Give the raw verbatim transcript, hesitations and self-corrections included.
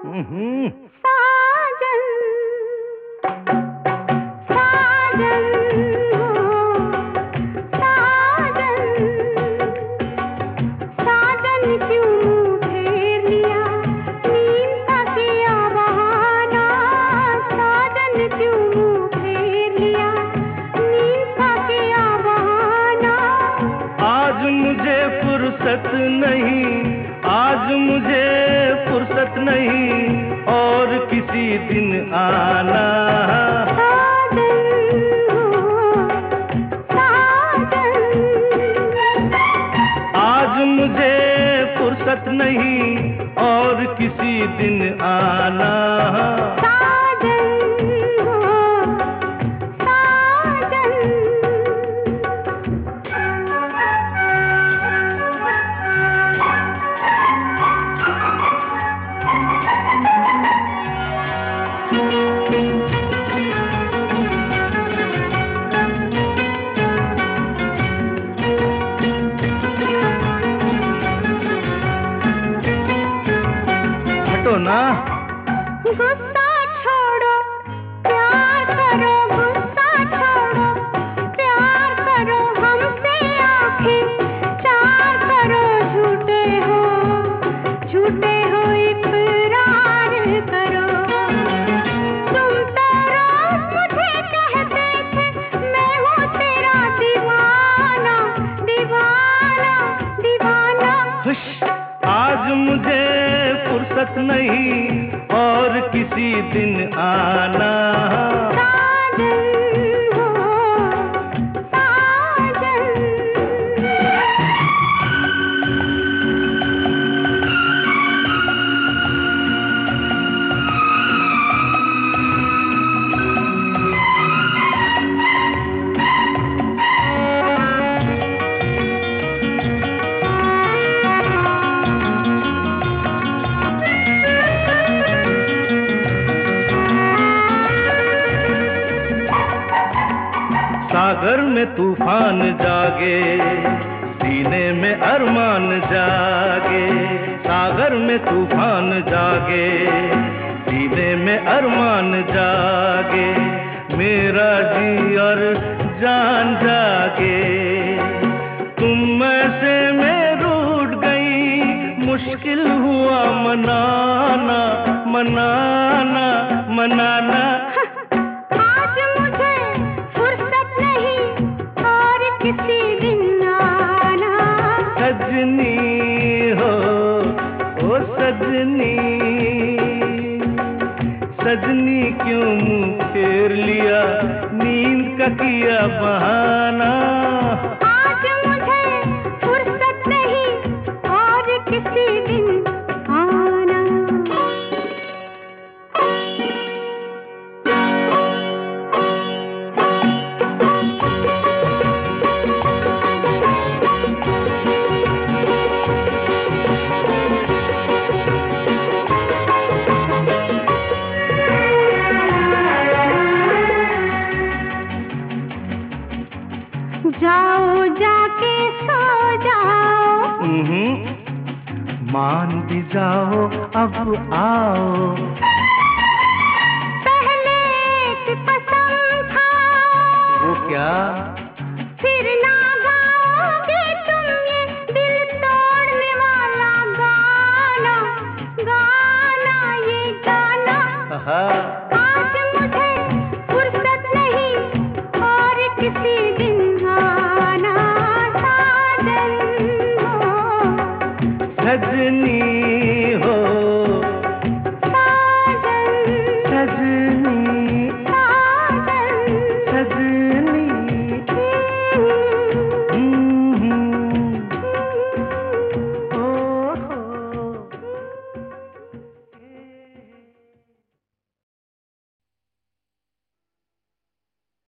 साजन साजन साजन साजन क्यों फेर लिया नींद का किया बहाना साजन क्यों फेर लिया नींद का किया बहाना आज मुझे फुर्सत नहीं आज मुझे फुर्सत नहीं और किसी दिन आना आज मुझे फुर्सत नहीं और किसी दिन आना हटो ना गुस्सा छोड़ो प्यार करो गुस्सा छोड़ो प्यार करो हमसे आंखें चार करो झूठे हो झूठे हो इकरार करो तुम तो रोज मुझे कहते थे मैं हूँ तेरा दीवाना दीवाना दीवाना हुश आज मुझे फुर्सत नहीं और किसी दिन आना साजन हो साजन सागर में तूफान जागे सीने में अरमान जागे सागर में तूफान जागे सीने में अरमान जागे मेरा जी और जान जागे तुम ऐसे में रूठ गई मुश्किल हुआ मनाना मनाना मनाना किसी दिन आना सजनी हो ओ सजनी सजनी क्यों मुँह फेर लिया नींद का किया बहाना आज मुझे फुर्सत नहीं और किसी दिन आना जाओ जाके सो जाओ मान भी जाओ अब आओ पहले एक कसम खाओ वो क्या फिर ना गाओगे तुम ये दिल तोड़ने वाला गाना गाना ये गाना आज मुझे फुर्सत नहीं और किसी दिन